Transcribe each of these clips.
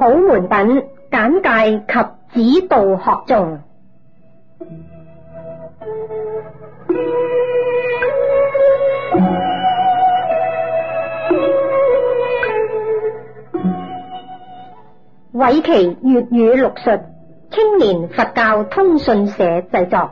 普門品簡介及指導學頌。偉奇粵語錄述，青年佛教通訊社製作。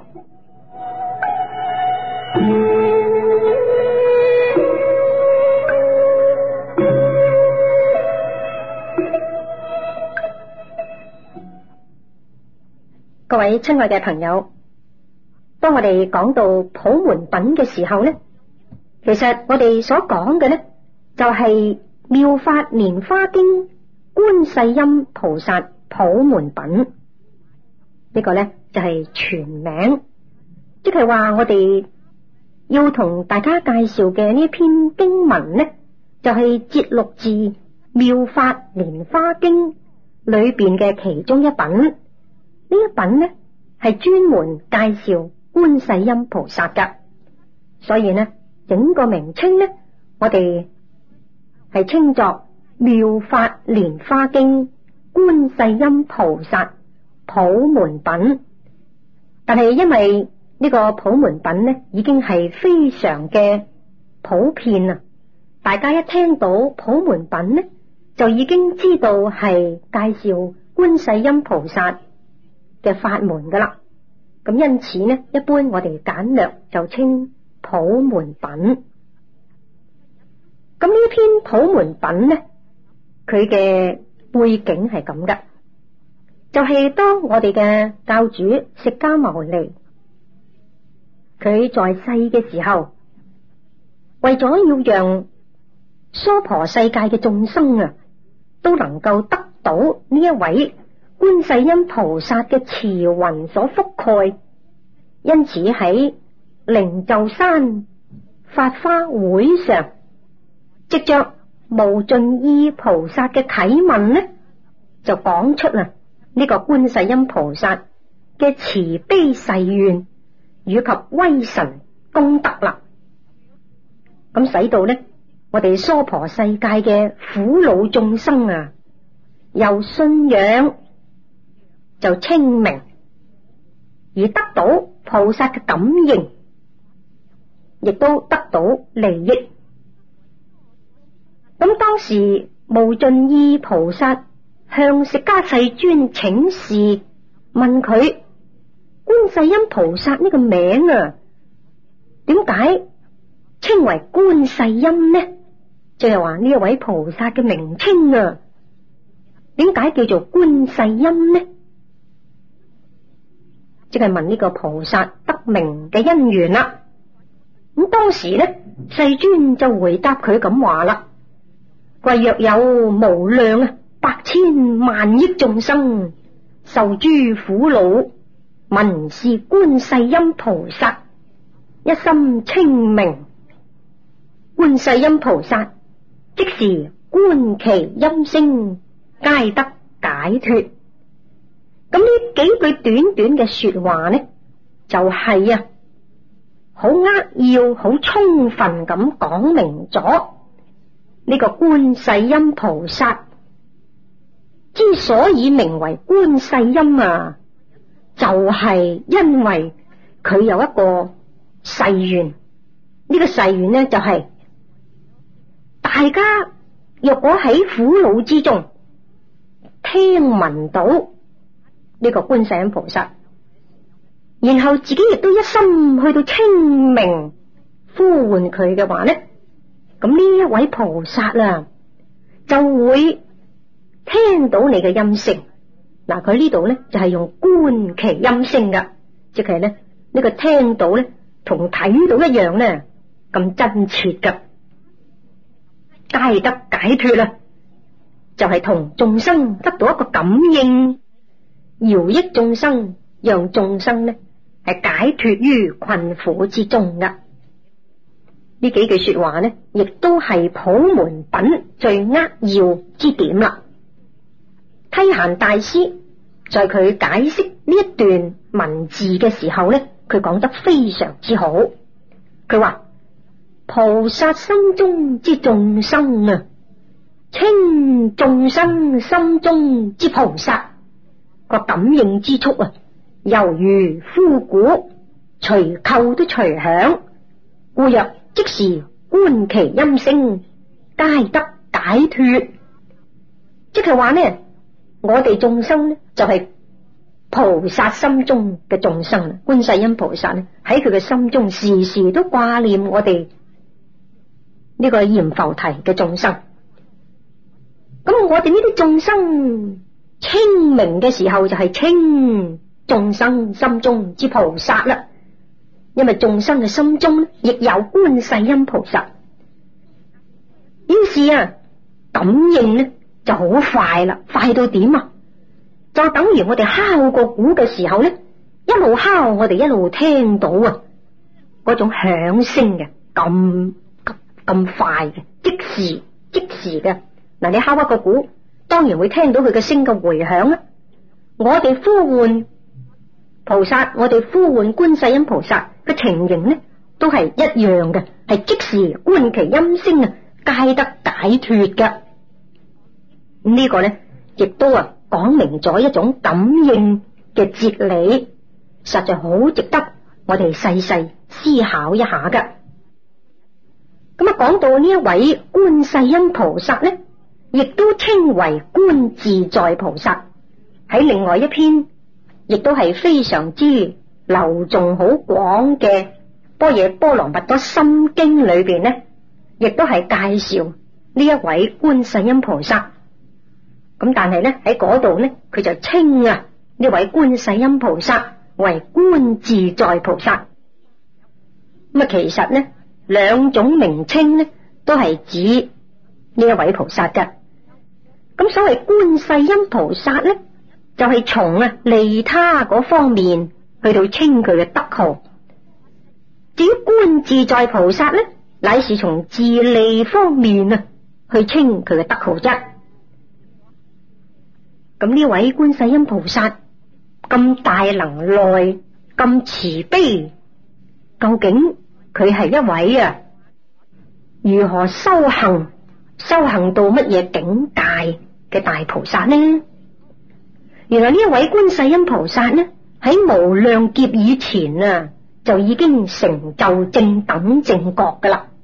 各位親愛嘅朋友，當我哋講到普門品嘅時候呢，其實我哋所講嘅呢就係妙法蓮華經觀世音菩薩普門品，呢個呢就係全名，即係話我哋要同大家介紹嘅呢篇經文呢，就係節錄自妙法蓮華經裏邊嘅其中一品。呢一品呢係專門介紹觀世音菩薩噶，所以呢整個名稱呢我哋係稱作妙法蓮華經觀世音菩薩普門品。但係因為呢個普門品呢已經係非常嘅普遍啊，大家一聽到普門品呢就已經知道係介紹觀世音菩薩嘅法門噶啦，咁因此呢，一般我哋簡略就稱普門品。咁呢篇普門品呢，佢嘅背景係咁噶，就係當我哋嘅教主釋迦牟尼，佢在世嘅時候，為咗要讓娑婆世界嘅眾生啊，都能夠得到呢一位觀世音菩薩嘅慈雲所覆蓋，因此喺靈鷲山法華會上，藉着無盡意菩薩嘅啟問呢，就講出呢個觀世音菩薩嘅慈悲誓願以及威神功德啦。咁使到呢我哋娑婆世界嘅苦惱眾生啊，由信仰就清明，而得到菩薩嘅感應，亦都得到利益。咁當時無盡意菩薩向釋迦世尊請示，問佢觀世音菩薩呢個名啊，點解稱為觀世音呢？即係話呢一位菩薩嘅名稱啊，點解叫做觀世音呢？即係問呢個菩薩得名嘅因緣啦。咁當時呢，世尊就回答佢咁話啦：話若有無量百千萬億眾生受諸苦惱，聞是觀世音菩薩，一心稱名，觀世音菩薩即時觀其音聲，皆得解脫。咁呢幾句短短嘅說話呢，就係好扼要、好充分咁講明咗呢個觀世音菩薩之所以名為觀世音啊，就係因為佢有一個誓願。呢個誓願呢，就係大家若果喺苦惱之中聽聞到呢個觀世音菩薩，然後自己亦都一心去到稱名呼喚佢嘅話呢，咁呢一位菩薩啊就會聽到你嘅音聲。嗱，佢呢度呢就係用觀其音聲噶，即係呢呢個聽到呢同睇到一樣呢咁真切噶，皆得解脫啦，就係同眾生得到一個感應，饒益眾生，讓眾生呢係解脫於困苦之中噶。呢幾句說話呢，亦都係普門品最扼要之點啦。梯閑大師在佢解釋呢一段文字嘅時候呢，佢講得非常之好。佢話菩薩心中之眾生啊， 稱眾生心中之菩薩，個感應之速啊，猶如呼鼓，隨叩都隨響，故若即時觀其音聲，皆得解脫。即係話呢，我哋眾生呢就係菩薩心中嘅眾生，觀世音菩薩呢喺佢嘅心中時時都掛念我哋呢個閻浮提嘅眾生。咁我哋呢啲眾生清明嘅時候，就係清眾生心中之菩薩啦。因為眾生嘅心中亦有觀世音菩薩，於是感應呢就好快啦，快到點啊？就等於我哋敲個鼓嘅時候呢，一路敲我哋一路聽到嗰種響聲嘅，咁快嘅，即時嘅。嗱，你敲一個鼓，當然會聽到佢嘅聲嘅回響啦。我哋呼喚菩薩，我哋呼喚觀世音菩薩嘅情形呢，都係一樣嘅，係即時觀其音聲皆得解脫嘅。呢個呢，亦都講明咗一種感應嘅哲理，實在好值得我哋細細思考一下嘅。咁講到呢一位觀世音菩薩呢，亦都稱為觀自在菩薩。喺另外一篇亦都係非常之流眾好廣嘅《般若波羅蜜多心經》裏邊呢，亦都係介紹呢一位觀世音菩薩。咁但係呢，喺嗰度呢，佢就稱呢位觀世音菩薩為觀自在菩薩。咁其實呢，兩種名稱呢都係指呢一位菩薩嘅。咁所謂觀世音菩薩呢，就係從利他嗰方面去到稱佢嘅德號。至於觀自在菩薩呢，乃是從自利方面去稱佢嘅德號啫。咁呢位觀世音菩薩咁大能耐，咁慈悲，究竟佢係一位如何修行到乜嘢境界嘅大菩薩呢？原來呢一位觀世音菩薩呢，喺無量劫以前就已經成就正等正覺噶啦。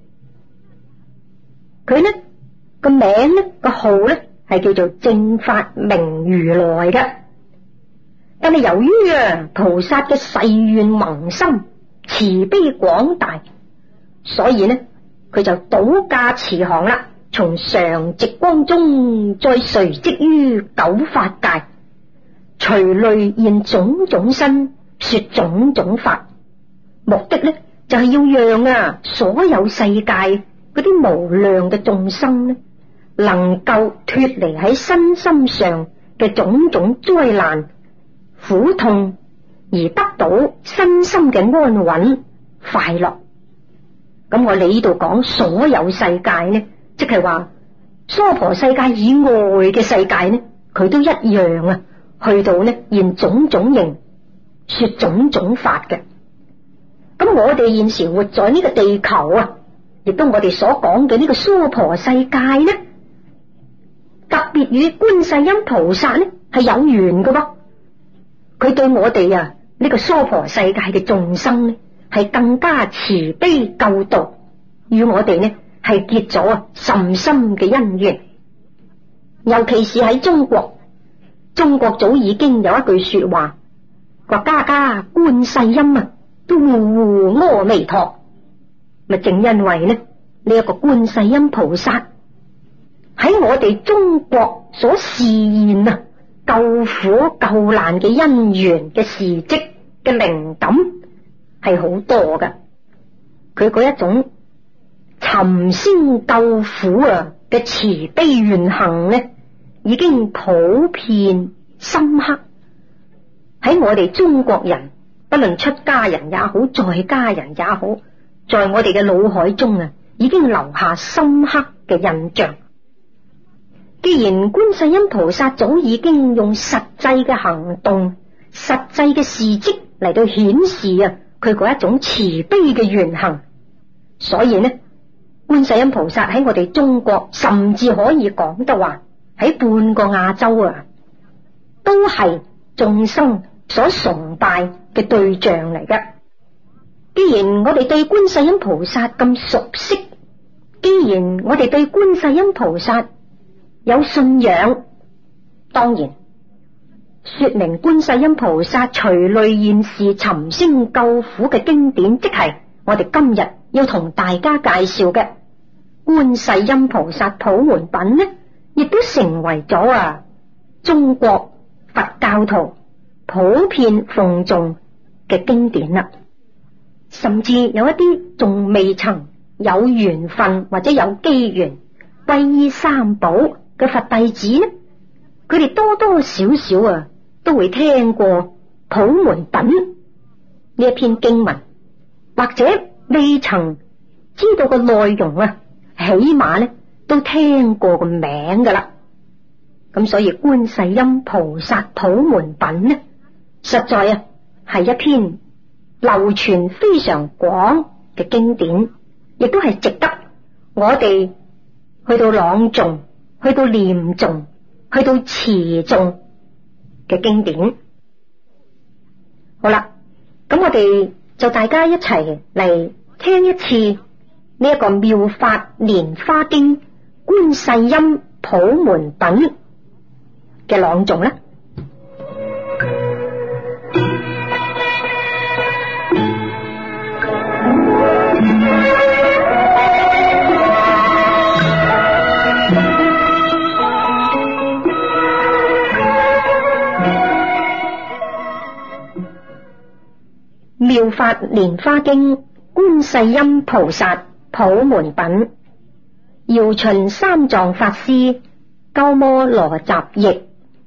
佢呢個名呢個號呢係叫做正法明如來嘅。但係由於菩薩嘅誓願宏深，慈悲廣大，所以呢佢就倒駕慈航啦，從常寂光中再隨即於九法界，隨類現種種身，說種種法。目的呢就係要讓所有世界嗰啲無量嘅眾生呢，能夠脫離喺身心上嘅種種災難苦痛，而得到身心嘅安穩快樂。咁我哋呢度講所有世界呢，即係話娑婆世界以外嘅世界呢，佢都一樣去到呢現種種形，說種種法嘅。咁我哋現時活在呢個地球亦都我哋所講嘅呢個娑婆世界呢，特別與觀世音菩薩呢係有緣嘅噃。佢對我哋呢個娑婆世界嘅眾生呢，係更加慈悲救度，與我哋呢係結咗甚深嘅姻緣。尤其是喺中國早已經有一句說話，話家家觀世音都戶戶阿彌陀。咪正因為呢一個觀世音菩薩喺我哋中國所示現救苦救難嘅因緣嘅事跡嘅靈感係好多㗎。佢嗰一種尋聲救苦嘅慈悲願行呢，已經普遍深刻喺我哋中國人，不論出家人也好，在家人也好，在我哋嘅腦海中已經留下深刻嘅印象。既然觀世音菩薩早已經用實際嘅行動、實際嘅事跡嚟到顯示佢嗰一種慈悲嘅願行，所以呢， 觀世音菩薩喺我哋中國，甚至可以講得話喺半個亞洲啊，都係眾生所崇拜嘅對象嚟㗎。既然我哋對觀世音菩薩咁熟悉，既然我哋對觀世音菩薩有信仰，當然說明觀世音菩薩隨類現世尋聲救苦嘅經典，即係我哋今日要同大家介紹嘅觀世音菩薩普門品呢，亦都成為咗中國佛教徒普遍奉頌嘅經典啦。甚至有一啲仲未曾有緣分或者有機緣皈依三寶嘅佛弟子呢，佢哋多多少少都會聽過普門品呢一篇經文，或者未曾知道個內容起碼呢都聽過個名噶啦。咁所以觀世音菩薩普門品呢，實在係一篇流傳非常廣嘅經典，亦都係值得我哋去到朗誦、去到念誦、去到持誦嘅經典。好啦，咁我哋就大家一齊嚟聽一次呢一個妙法蓮華經觀世音普門品嘅朗誦啦。妙法蓮華經觀世音菩薩普門品，姚秦三藏法師鳩摩羅什譯。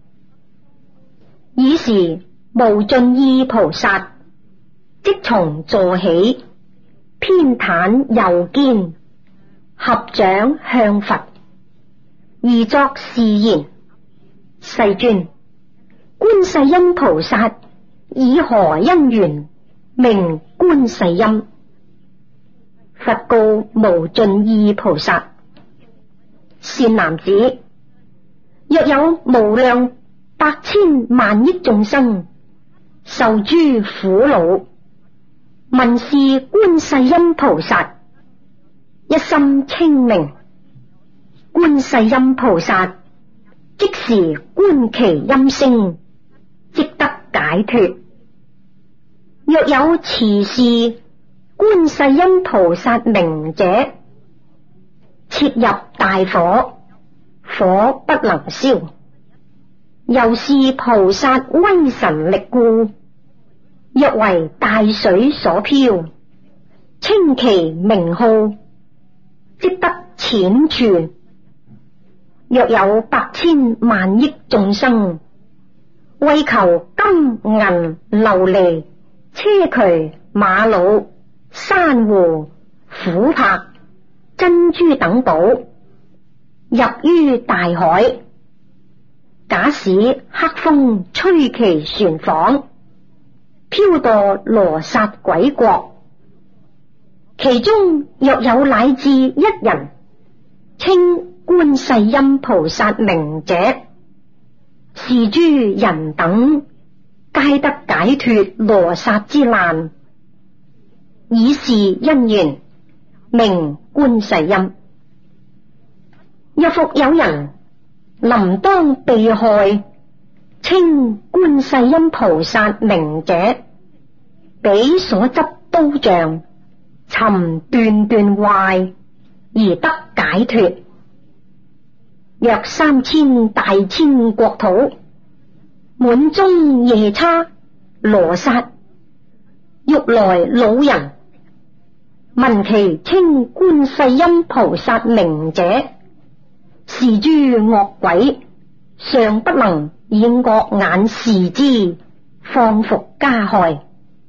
爾時無盡意菩薩即從座起，偏袒右肩，合掌向佛，而作是言：世尊，觀世音菩薩以何因緣名觀世音？佛告無盡意菩薩：善男子，若有無量百千萬億眾生受諸苦惱，聞是觀世音菩薩，一心稱名，觀世音菩薩即時觀其音聲，即得解脫。若有持是觀世音菩薩名者，切入大火，火不能燒。由是菩薩威神力故，若為大水所漂，稱其名號，即得淺處。若有百千萬億眾生，為求金銀琉璃車渠馬瑙珊瑚琥珀珍珠等寶，入於大海，假使黑風吹其船舫，飄墮羅剎鬼國。其中若有乃至一人稱觀世音菩薩名者，是諸人等皆得解脫羅剎之難。以是因緣名觀世音。若復有人臨當被害，稱觀世音菩薩名者，彼所執刀杖尋斷斷壞，而得解脫。若3000大千國土，滿中夜叉羅剎欲來惱人，聞其稱觀世音菩薩名者，是諸惡鬼尚不能以惡眼視之，況復加害。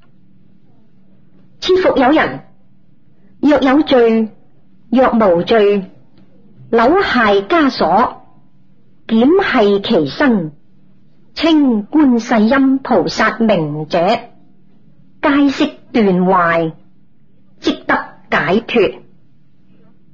切復有人若有罪若無罪，摟械枷鎖，檢繫其身，稱觀世音菩薩名者，皆悉斷壞，即得解脫。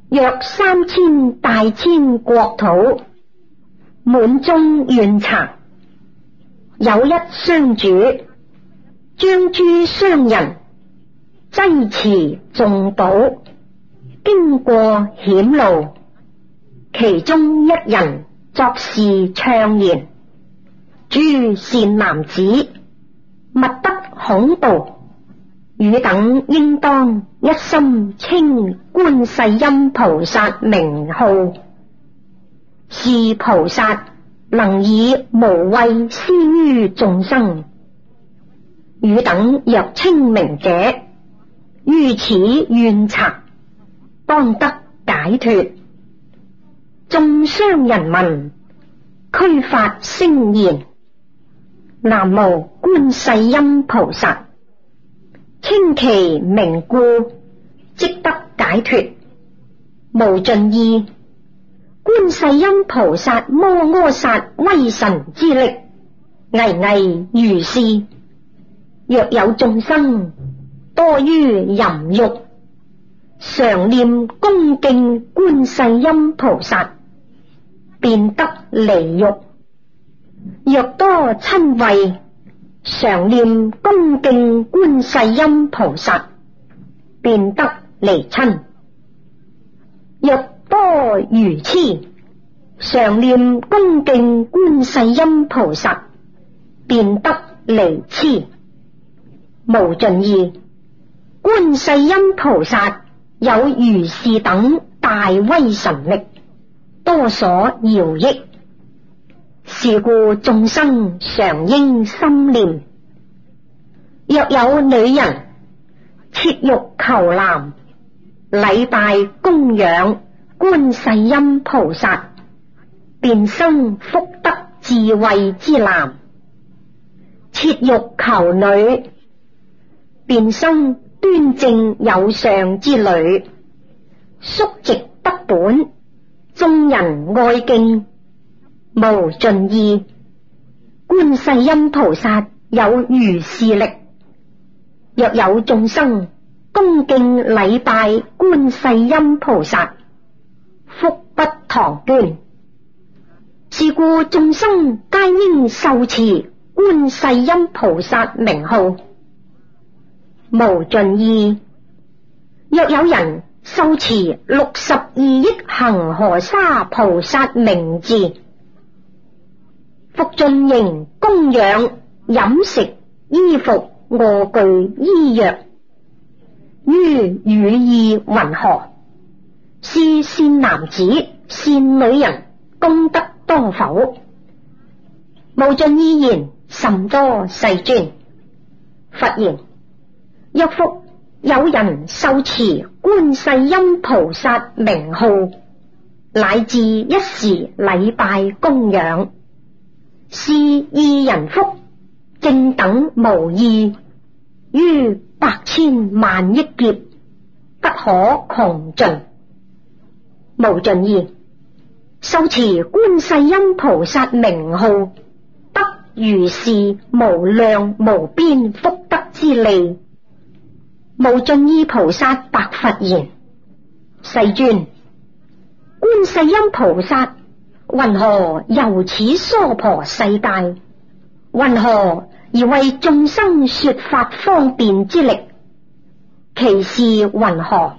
約3000大千國土，滿中怨賊。有一商主，將諸商人濟持重寶，經過險路，其中一人作事暢言：諸善男子，勿得恐怖，汝等應當一心稱觀世音菩薩名號，是菩薩能以無畏施於眾生。汝等若稱名者，於此怨賊當得解脫。眾商人聞，俱發聲言：南無觀世音菩薩，稱其名故，即得解脫。無盡意，觀世音菩薩摩訶薩威神之力，巍巍如是。若有眾生多於淫欲，常念恭敬觀世音菩薩，便得離欲；若多親畏，常念恭敬觀世音菩薩，便得離親；若多愚癡，常念恭敬觀世音菩薩，便得離癡。無盡意，觀世音菩薩有如是等大威神力，多所搖益。是故眾生常應心念。若有女人切欲求男，禮拜供養觀世音菩薩，便生福德智慧之男；切欲求女，便生端正有相之女。叔直得本，眾人愛敬。無盡意，觀世音菩薩有如是力。若有眾生恭敬禮拜觀世音菩薩，福不唐捐。是故眾生皆應受持觀世音菩薩名號。無盡意，若有人受持62億恒河沙菩薩名字，復盡形供養飲食衣服臥具醫藥，於汝意云何？是善男子善女人功德多否？無盡意言：甚多世尊。佛言：若復有人受持觀世音菩薩名號，乃至一時禮拜供養，是二人福，正等無異，於百千萬億劫，不可窮盡。無盡意，受持觀世音菩薩名號，得如是無量無邊福德之利。無盡意菩薩白佛言：世尊，觀世音菩薩云何遊此娑婆世界？云何而為眾生說法方便之力？其事云何？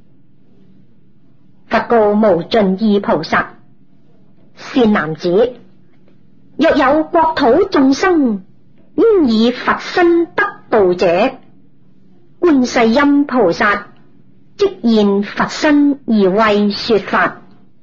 佛告無盡意菩薩：善男子，若有國土眾生應以佛身得度者，觀世音菩薩即現佛身而為說法；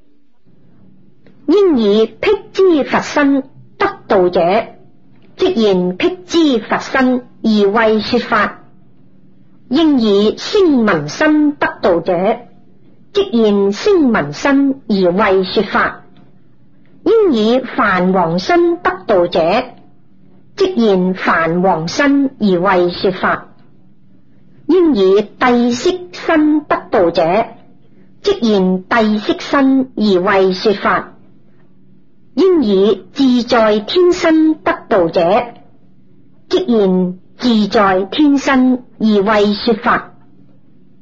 應以辟支佛身得度者，即現辟支佛身而為說法；應以聲聞身得度者，即現聲聞身而為說法；應以梵王身得度者，即現梵王身而為說法；應以帝釋身得度者，即現帝釋身而為說法；應以自在天身得度者，即現自在天身而為說法；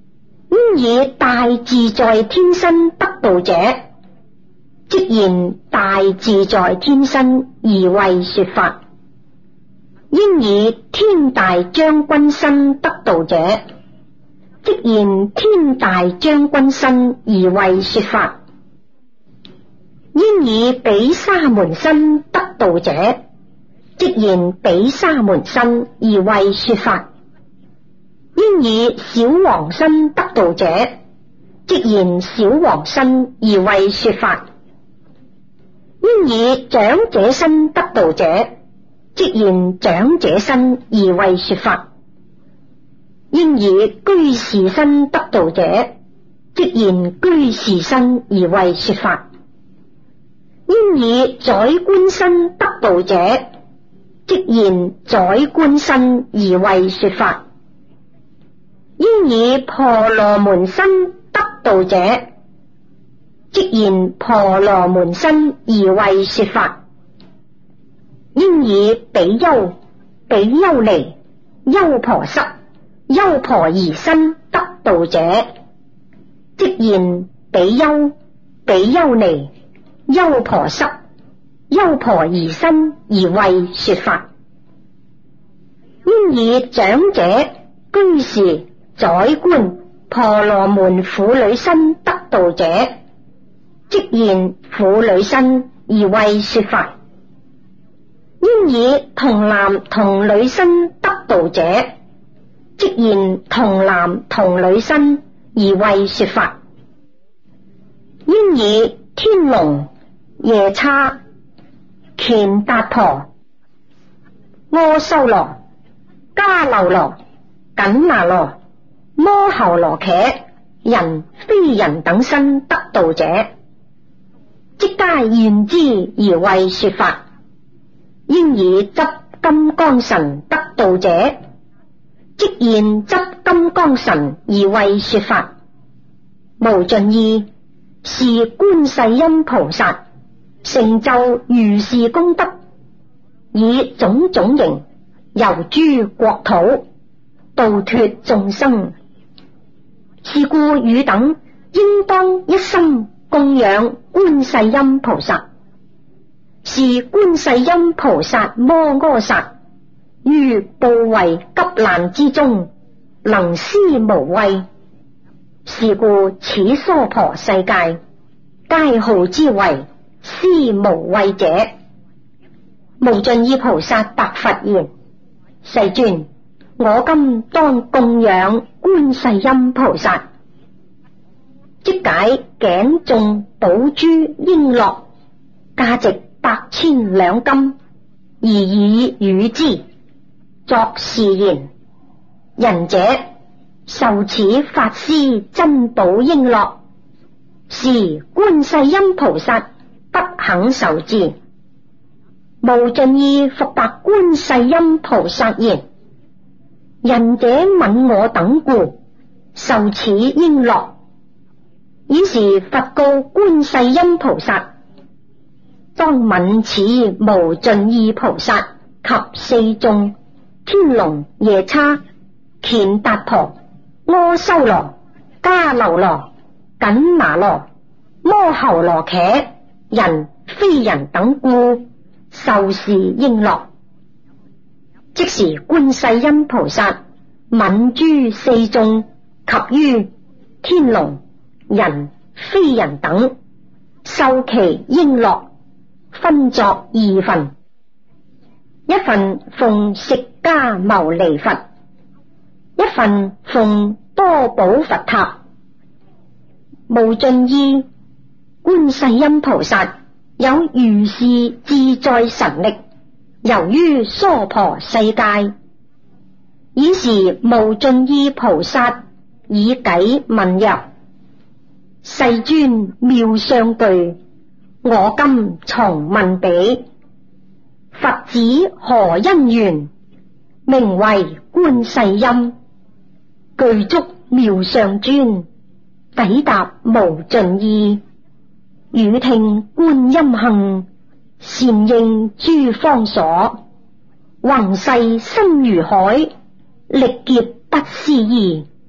應以大自在天身得道者，即現大自在天身而為說法；應以天大將軍身得道者，即現天大將軍身而為說法；應以比沙門身得道者，即現比沙門身而為說法；應以小王身得道者，即現小王身而為說法；應以長者身得道者，即現長者身而為說法；應以居士身得道者，即現居士身而為說法；應以宰官身得道者，即現宰官身而為說法；應以婆羅門身得道者，即現婆羅門身而為說法；應以比丘、比丘尼、優婆塞、優婆夷身得道者，即現比丘、比丘尼、優婆塞、優婆夷身而為說法；應以長者、居士、宰官、婆羅門婦女身得道者，即現婦女身而為說法；應以童男童女身得道者，即現童男童女身而為說法；應以天龍、夜叉、乾達婆、阿修羅、迦樓羅、緊那羅、摩睺羅伽、人非人等身得道者，即皆現之而為說法；應以執金剛神得道者，即現執金剛神而為說法。無盡意是觀世音菩薩成就如是功德，以種種形遊諸國土，度脫眾生。是故汝等應當一心供養觀世音菩薩。是觀世音菩薩摩訶薩於怖危急難之中能施無畏。是故此娑婆世界皆號之為施無畏者。無盡意菩薩白佛言：世尊，我今當供養觀世音菩薩，即解頸中寶珠瓔珞，價值100,000兩金，而以與之。作是言：仁者，受此法師珍寶瓔珞，是觀世音菩薩不肯受之。無盡意復答觀世音菩薩言：仁者愍我等故，受此瓔珞。爾時佛告觀世音菩薩：當愍此無盡意菩薩及四眾天龍夜叉乾達婆阿修羅迦樓羅緊那羅摩睺羅伽人非人等故受是瓔珞。即時觀世音菩薩愍諸四眾及於天龍人非人等，受其瓔珞，分作2份，一份奉釋迦牟尼佛，一份奉多寶佛塔。無盡意觀世音菩薩有如是自在神力，遊於娑婆世界。爾時無盡意菩薩以偈問曰：世尊妙相具，我今從問彼。佛子何因緣，名為觀世音？具足妙相尊，抵答無盡意。語聽觀音行，善應諸方所。宏誓深如海，力劫不思議。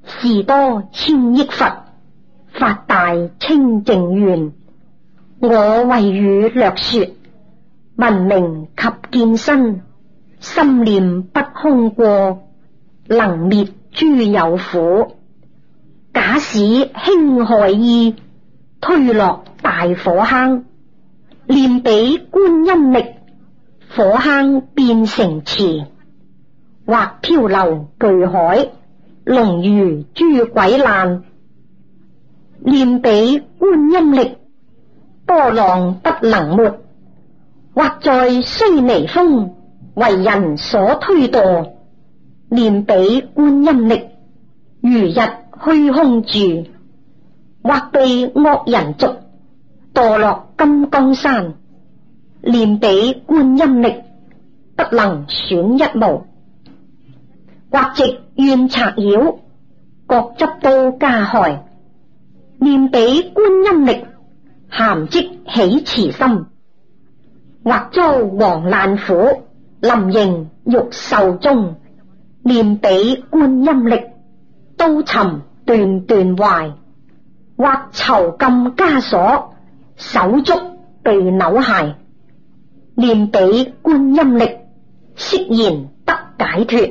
事多千億佛，法大清淨願。我為汝略說，聞名及見身，心念不空過，能滅諸有苦。假使輕害意，推落大火坑，念彼觀音力，火坑變成池，或漂流巨海，龍魚諸鬼難。念彼觀音力，波浪不能沒，或在須彌峰，為人所推墮。念彼觀音力，如日虛空住，或被惡人捉，墮落金剛山。念彼觀音力，不能損一毛。或藉怨賊擾，各執刀加害。念彼觀音力，咸即起慈心。或遭王難苦，臨刑欲壽終。念彼觀音力，刀尋斷斷壞。或囚禁枷鎖，手足被扭骸。念彼觀音力，釋然得解脫。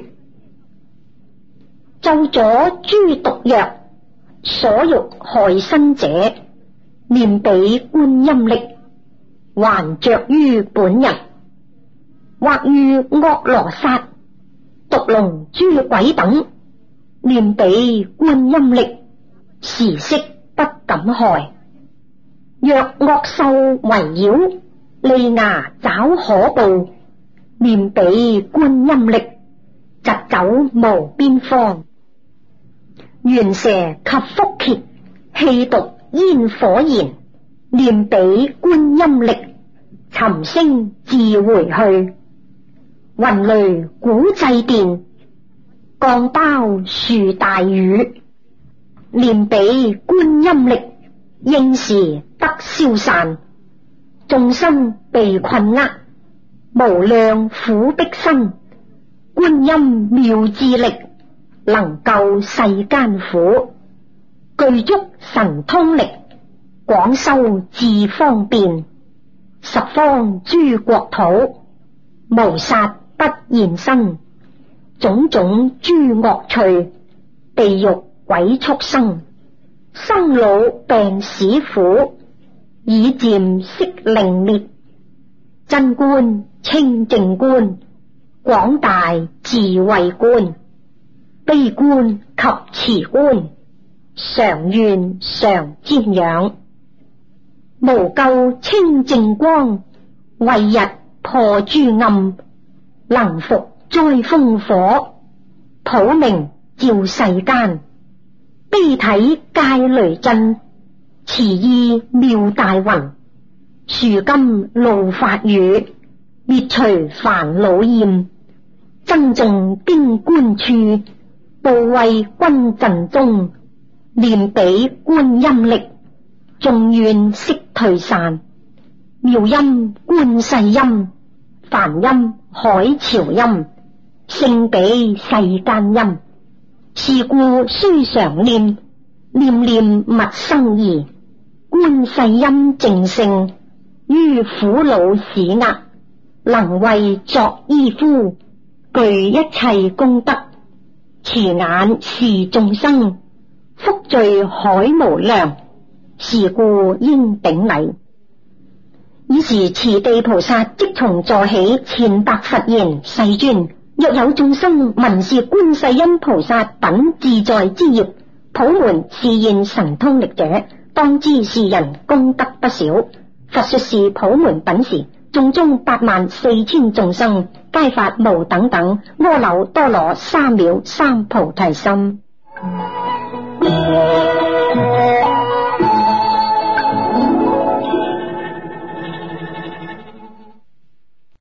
咒詛諸毒藥，所欲害身者，念彼觀音力，還着於本人。或遇惡羅剎、毒龍諸鬼等，念彼觀音力，時息不敢害。若惡獸圍繞，利牙爪可怖，念彼觀音力，疾走無邊方。猿蛇及蝮蠍，氣毒煙火燃，念彼觀音力，沉聲自回去。雲雷鼓掣電，降雹樹大雨，念彼觀音力，應時得消散。眾生被困厄，無量苦逼身，觀音妙智力，能救世間苦。具足神通力，廣修智方便，十方諸國土，無殺不現身。種種諸惡趣，地獄鬼畜生，生老病死苦，已漸悉令滅。真觀清淨觀，廣大智慧觀，悲觀及慈觀，常願常瞻仰。無垢清淨光，為日破諸暗，能伏災風火，普明照世間。悲體戒雷震，慈意妙大雲，樹金露法雨，滅除煩惱厭。增重經觀處，怖畏軍陣中，念彼觀音力，眾怨悉退散。妙音觀世音，梵音海潮音，勝彼世間音。是故須常念，念念勿生疑。觀世音淨聖，於苦惱使厄，能為作衣敷，具一切功德。慈眼視眾生，福聚海無量，是故應頂禮。爾時持地菩薩即從座起，前白佛言：世尊，若有眾生聞是觀世音菩薩等自在之業，普門示現神通力者，當知是人功德不少。佛說是普門品時，眾中84000眾生，皆發無等等阿耨多羅三藐三菩提心。